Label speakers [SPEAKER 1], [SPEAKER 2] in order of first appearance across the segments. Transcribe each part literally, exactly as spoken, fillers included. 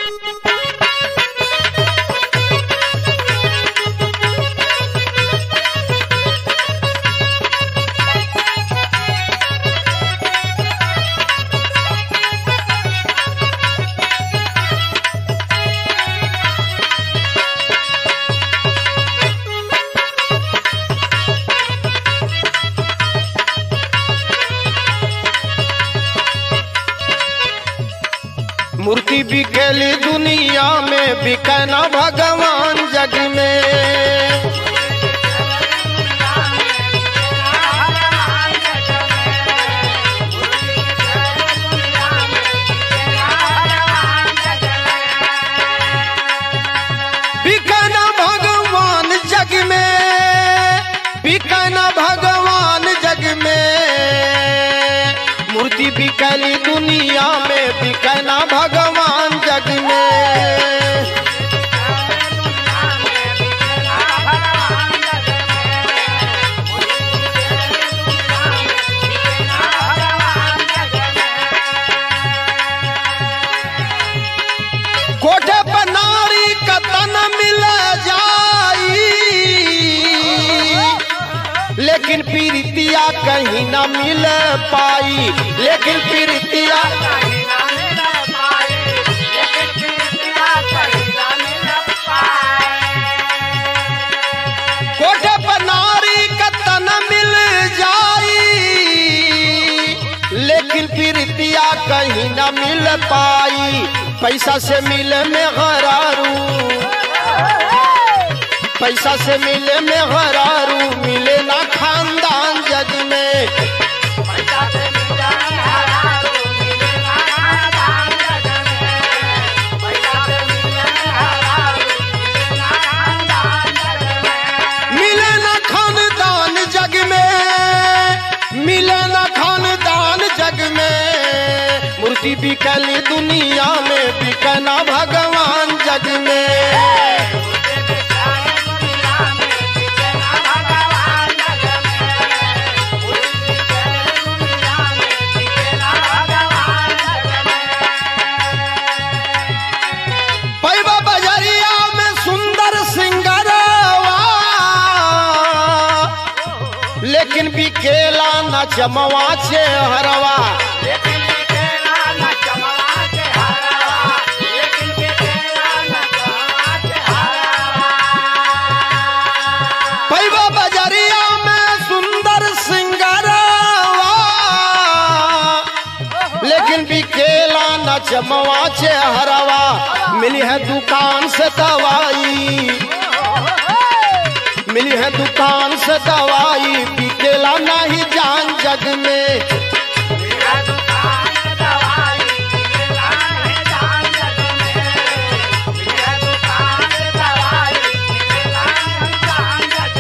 [SPEAKER 1] मूर्ति बिकेली दुनिया में, बिके ना भगवान जग में। बिके ना भगवान जग में, बिके ना भगवान जग में। मूर्ति बिकेली दुनिया में, बिके ना भगवान जग में। कोठे पर नारी का तन मिल जाई, लेकिन पीरितिया कहीं ना मिल पाई, लेकिन पीरितिया कोठे पर नारी का तन मिल जाई, लेकिन पीरितिया कहीं ना मिल पाई। पैसा से मिले में गरारू, पैसा से मिले में गरारू, मिले ना खानदान जग में। पैसा से मिले में गरारू, मिले ना खानदान जग में। पैसा से मिले में गरारू, मिले ना खानदान जग में। मिले ना खानदान जग में, मिले ना खानदान जग में। मूर्ति बिकेली दुनिया में, बिके ना भगवान जग में। लेकिन बिकेला न चमवा से हरवा, लेकिन बिकेला न चमवा से हरवा, लेकिन बिकेला न चमवा से हरवा। पैबा बजरिया में सुंदर सिंगरवा, लेकिन बिकेला न चमवा से हरवा। मिली है दुकान से दवाई, मिली है दुकान से दवाई, बिकेला नहीं जान जग में। मिली है दुकान से दवाई, बिकेला नहीं जान जग में। मिली है दुकान से दवाई, बिकेला नहीं जान जग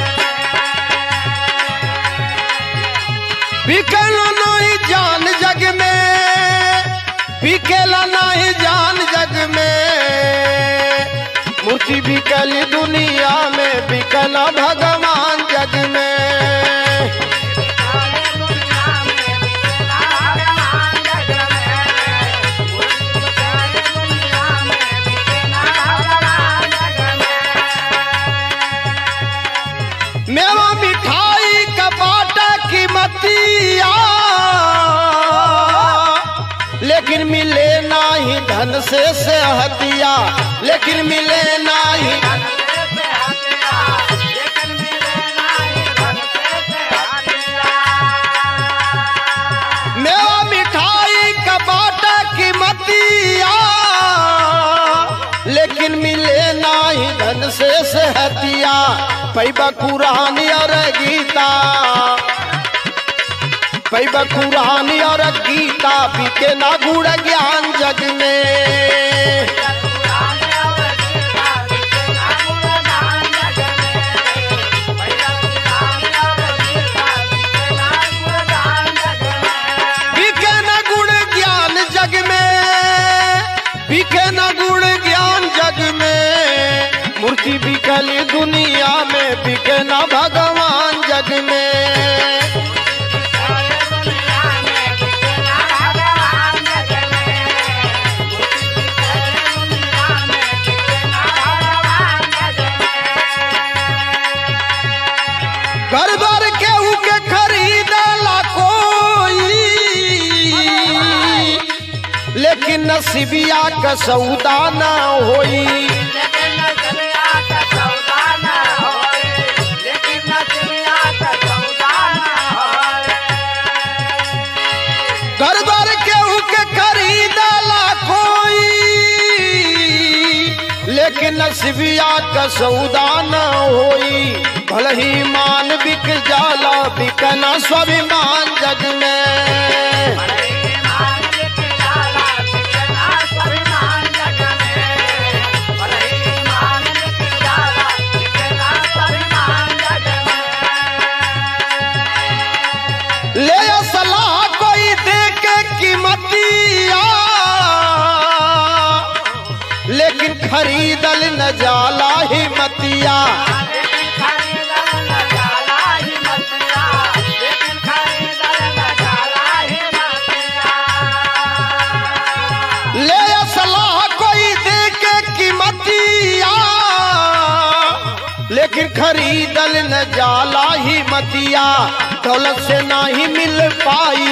[SPEAKER 1] में। बिकेला नहीं जान जग में, बिकेला नहीं जान जग में। मूर्ति बिकेली दुनिया में, बिके ना भगवान जग में। मेवा मिठाई का बाटा कीमतिया, लेकिन मिले नाही धन से सेहतिया, लेकिन मिले नाही मेवा मिठाई का बाटा कीमतिया, लेकिन मिले नाही धन से सेहतिया। पैबा कुरान और गीता, पैबा कुरान और गीता, बिके ना गुड़ ज्ञान जग में। बिके ना गुड़ ज्ञान जग में, बिके ना गुड़ ज्ञान जग में। मूर्ति बिकेली दुनिया में, बिके ना भगवान जग में। नसीबिया का सौदा ना होई।
[SPEAKER 2] लेकिन नसीबिया का सौदा ना होए, लेकिन नसीबिया का सौदा ना होए।
[SPEAKER 1] घर द्वार केहू के खरीदला कोई, लेकिन नसीबिया का सौदा न होई। भले ही मान बिक जाला, बिकना स्वाभिमान जग में।
[SPEAKER 2] भले ही मान बिक जाला, बिकना स्वाभिमान जग में। भले ही मान बिक जाला, बिकना स्वाभिमान जग में।
[SPEAKER 1] ले सलाह कोई दे के कीमतिया, लेकिन खरीदल न जाला हिम्मतिया।
[SPEAKER 2] लेकिन खरीदल न जाला हिम्मतिया, लेकिन खरीदल न जाला हिम्मतिया।
[SPEAKER 1] ले सलाह कोई दे के कीमतिया, लेकिन खरीदल न जाला हिम्मतिया। दौलत से नहीं मिल पाई,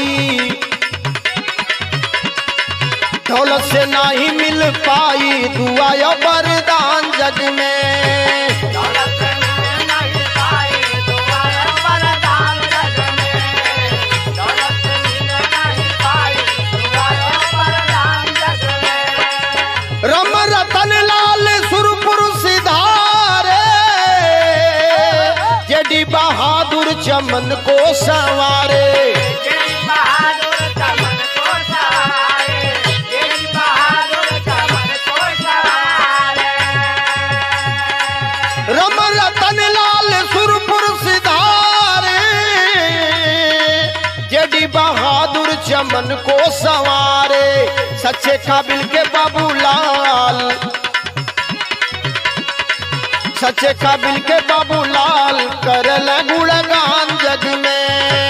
[SPEAKER 1] दौलत से नहीं मिल पाई दुआ या वरदान जग में।
[SPEAKER 2] दौलत से नहीं पाई दुआ या वरदान जग में। दौलत से नहीं पाई दुआ या वरदान जग में।
[SPEAKER 1] रम रतन लाल सुरपुर सिधारे, जेडी बहादुर चमन को संवारे।
[SPEAKER 2] जेडी बहादुर चमन को सवारे, जेडी बहादुर चमन को सवारे।
[SPEAKER 1] रम रतन लाल सुरपुर सिधारे, जेडी बहादुर चमन को संवारे। सच्चे काबिल के बाबूलाल, सच्चे काबिल के बाबूलाल करल गुणगान जग में।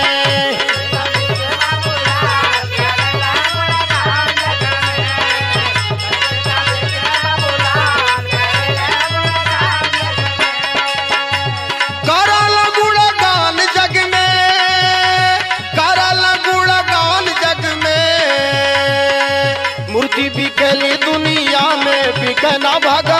[SPEAKER 1] करल गुणगान जग में, करल गुणगान जग में। मूर्ति बिकली दुनिया में, बिकना भगवान